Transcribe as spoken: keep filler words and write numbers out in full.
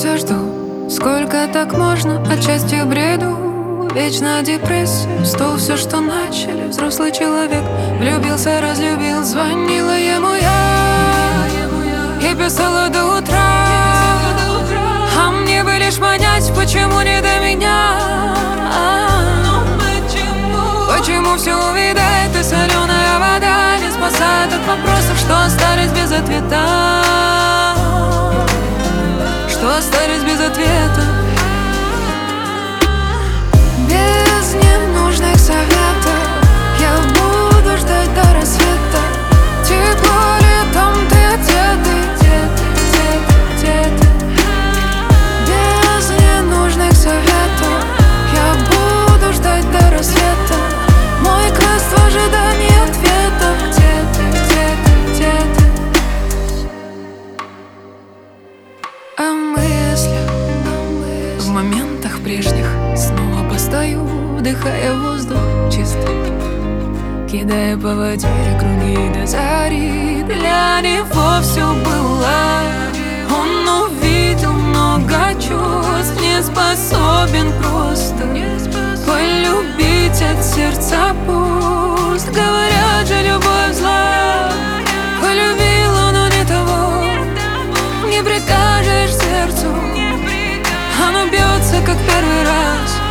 все жду, сколько так можно, отчасти бреду. Вечно депрессия, стол все, что начали. Взрослый человек влюбился, разлюбил. Звонила ему я и писала до утра, а мне бы лишь понять, почему не до меня. Почему все увядает, и соленая вода не спасает от вопросов, что остались без ответа. Что остались без ответа. Без ненужных советов я буду ждать до рассвета. Тепло летом, ты одеты, где ты, где ты? Без ненужных советов я буду ждать до рассвета. Мой квест в ожидании ответов. Где ты, где ты, где ты? О мыслях, в моментах прежних снова постою, вдыхая воздух чистый, кидая по воде круги до зари. Для него все было, он увидел много чувств, не способен просто полюбить от сердца пуст. Говорят же, любовь зла, полюбил он, но не того. Не прикажешь сердцу, оно бьется, как первый раз.